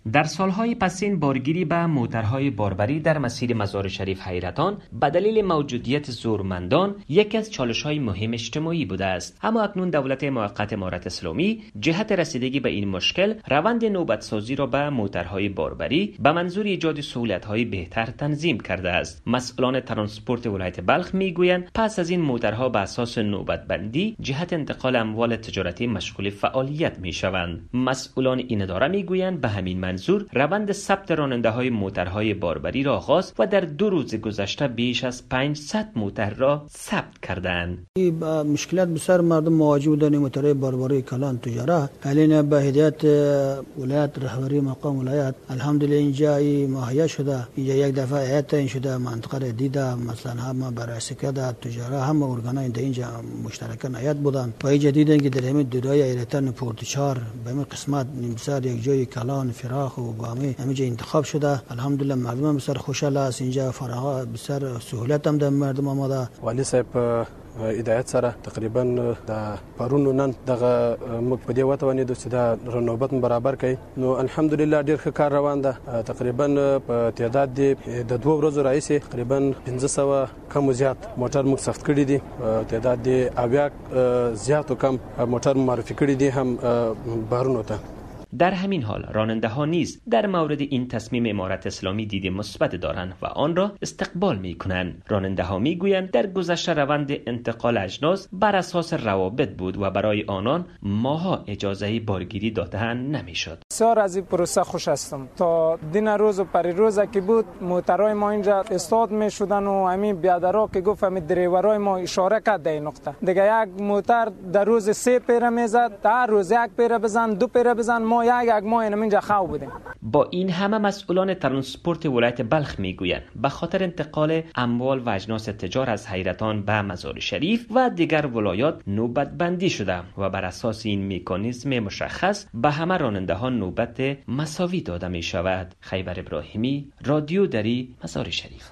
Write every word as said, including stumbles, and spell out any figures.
در سالهای پسین بارگیری به موترهای باربری در مسیر مزار شریف حیرتان به دلیل موجودیت زورمندان یکی از چالش‌های مهم اجتماعی بوده است. اما اکنون دولت موقت امارت اسلامی جهت رسیدگی به این مشکل روند نوبتسازی را به موترهای باربری به منظور ایجاد سهولت‌های بهتر تنظیم کرده است. مسئولان ترانسپورت ولایت بلخ میگویند پس از این موترها به اساس نوبتبندی جهت انتقال اموال تجارتی مشغول فعالیت می‌شوند. مسئولان این اداره میگویند به همین منظور روند ثبت راننده‌های موترهای باربری را آغاز و در دو روز گذشته بیش از پانصد موتر را ثبت کردند. مشکلات بسیار مردم مواجه بودن موترهای باربری کلان تجاره. حالا به هدایت ولایت رهبری مقام ولایت الحمدلله اینجا مهیا شده. اینجا یک دفعه هیئت این شده منطقه دیده مثلا هم برای سکرده تجاره هم ارگانای اینجا مشترکاً هیئت بودن. پای جدیدن که در همین دورای ایرتان پورتچار به این قسمت بسیار یک جای کلان فراخ و بامی همینجا انتخاب شده. الحمدلله مردم بسیار خوشحال است. اینجا فراغ بسیار سهولت هم در مردم آماده. والی صاحب هدایت سره تقریبا د پرونو نن دغه موږ په دې وتوانېدو چې دا نوبت برابر کړي. نو الحمدلله ډېر ښه کار روان ده. تقریبا په تعداد دی د دوه ورځو راهیسې تقریبا پنځه سوه کم زیات موټر موږ ثبت کړي دي. تعداد دی اویا زیات و کم موټر معرفي کړي دي هم بهرونو ته. در همین حال راننده ها نیز در مورد این تصمیم امارت اسلامی دید مثبت دارند و آن را استقبال می کنند. راننده ها می گویند در گذشته روند انتقال اجناس بر اساس روابط بود و برای آنان ماها اجازه بارگیری داده نمی شد. بسیار از این پروسه خوش هستم. تا دین روز و پری روز که بود موترهای ما اینجا استاد می شدن و همین بیادرها که گفت همین دریورای ما اشاره کرد در این نقطه. دیگه یک موتر در روز سه پیره میزد، در روز یک پیره بزن، دو پیره بزن، ما یک یک ماه اینجا خو بودیم. با این همه مسئولان ترانسپورت ولایت بلخ میگویند به خاطر انتقال اموال و اجناس تجار از حیرتان به مزار شریف و دیگر ولایات نوبت بندی شده و بر اساس این مکانیزم مشخص به همه راننده ها نوبت مساوی داده می شود. خیبر ابراهیمی، رادیو دری، مزار شریف.